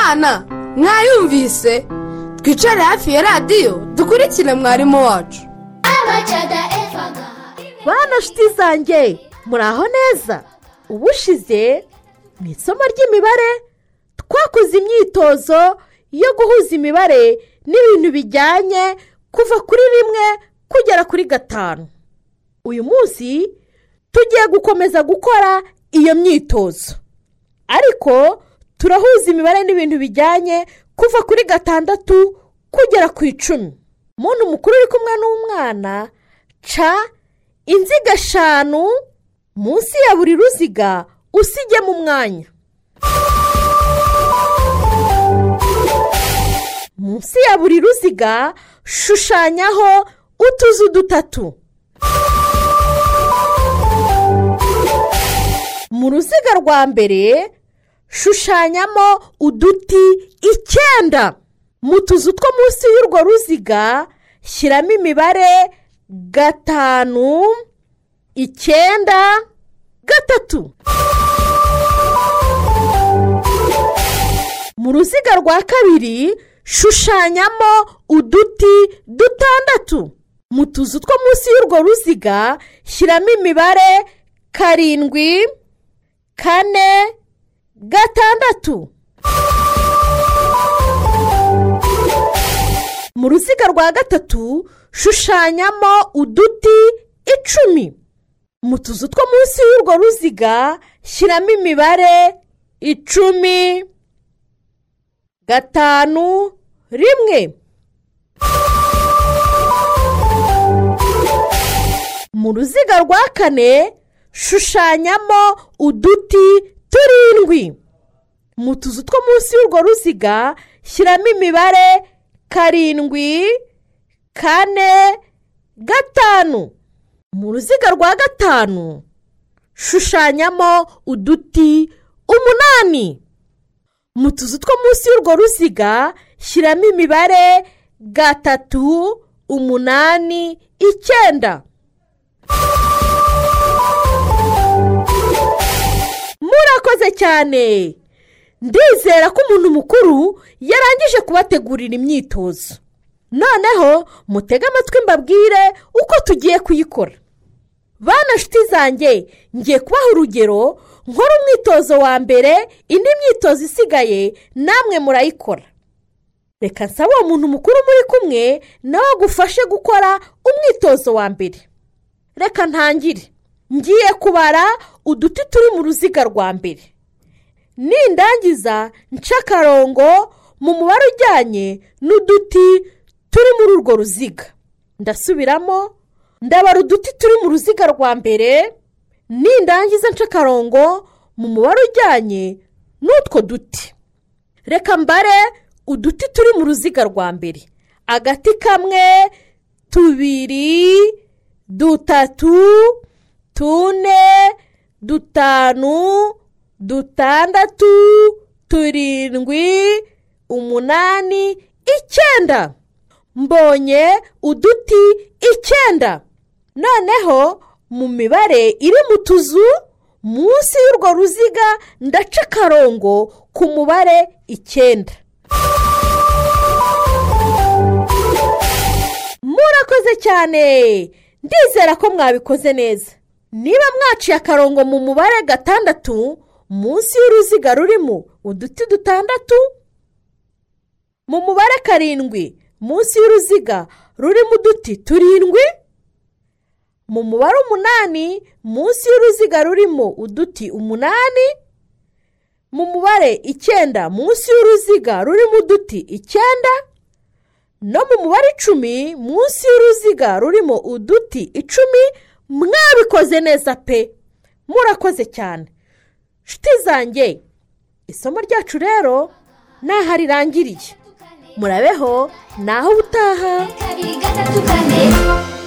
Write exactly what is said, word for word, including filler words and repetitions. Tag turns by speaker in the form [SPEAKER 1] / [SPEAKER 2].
[SPEAKER 1] bana mwayumvise, twicare hafi ya radiyo dukurikire mwarimu wacu.
[SPEAKER 2] Bana nshuti zanjye muraho neza. Ubushize mu isomo ry'imibare twakoze imyitozo yo guhuza imibare n'ibintu bijyanye kuva kuri rimwe kugera kuri gatanu. Uyu munsi tugiye gukomeza gukora iyo myitozo, ariko turahuza imibare n'ibintu bijyanye kuva kuri gatandatu kugera ku icumi. Umuntu mukuru uri kumwe n'umwana, ca inziga eshanu munsi ya buri ruziga usigemo umwanya. Munsi ya buri ruziga shushanyaho utuzu dutatu. Mu ruziga rwa mbere shushanyamo uduti icyenda. Mu tuzu two munsi y'urwo ruziga shyiramo imibare gatanu, icyenda, gatatu. Mu ruziga rwa kabiri shushanyamo uduti dutandatu. Mu tuzu two munsi y'urwo ruziga shyiramo imibare karindwi, kane, gatandatu. Mu ruziga rwa gatatu shushanyamo uduti icumi. Mu tuzu two munsi y'urwo ruziga shyiramo imibare icumi, gatanu, rimwe. Mu ruziga rwa kane shushanyamo uduti turindwi. Mu tuzu two munsi y'urwo ruziga shyiramo imibare karindwi, kane, gatanu. Mu ruziga rwa gatanu shushanyamo uduti umunani. Mu tuzu two munsi y'urwo ruziga shyiramo imibare gatatu, umunani, icyenda. Murakoze cyane. Ndizera ko umuntu mukuru yarangije kubategurira imyitozo. Noneho mutege amatwi mbabwire uko tugiye kuyikora. Bana nshuti zanjye, ngiye kubaha urugero nkora umwitozo wa mbere, indi myitozo isigaye namwe murayikora. Reka nsaba uwo muntu mukuru muri kumwe nawe agufashe gukora umwitozo wa mbere. Reka ntangire. Ngiye kubara uduti turi mu ruziga rwa mbere. Nindangiza nca akarongo mu mubare ujyanye n'uduti turi muri urwo ruziga. Ndasubiramo, ndabara uduti turi mu ruziga rwa mbere, nindangiza nca akarongo mu mubare ujyanye n'utwo duti. Reka mbare uduti turi mu ruziga rwa mbere. Agati kamwe, tubiri, dutatu, tune, dutanu, dutandatu, turindwi, umunani, icyenda. Mbonye uduti icyenda. Noneho mu mibare iri mu tuzu munsi y'urwo ruziga ndaca akarongo ku mubare icyenda. Murakoze cyane. Ndizera ko mwabikoze neza. Niba mwaciye akarongo mu mubare gatandatu munsi y'uruziga rurimo uduti dutandatu, mu mubare karindwi munsi y'uruziga rurimo uduti turindwi, mu mubare umunani munsi y'uruziga rurimo uduti umunani, mu mubare icyenda munsi y'uruziga rurimo uduti icyenda, no mu mubare icumi munsi y'uruziga rurimo uduti icumi. Mwabikoze neza pe. Murakoze cyane. Nshuti zanjye, isomo ryacu rero naho rirangiriye. Murabeho naho ubutaha.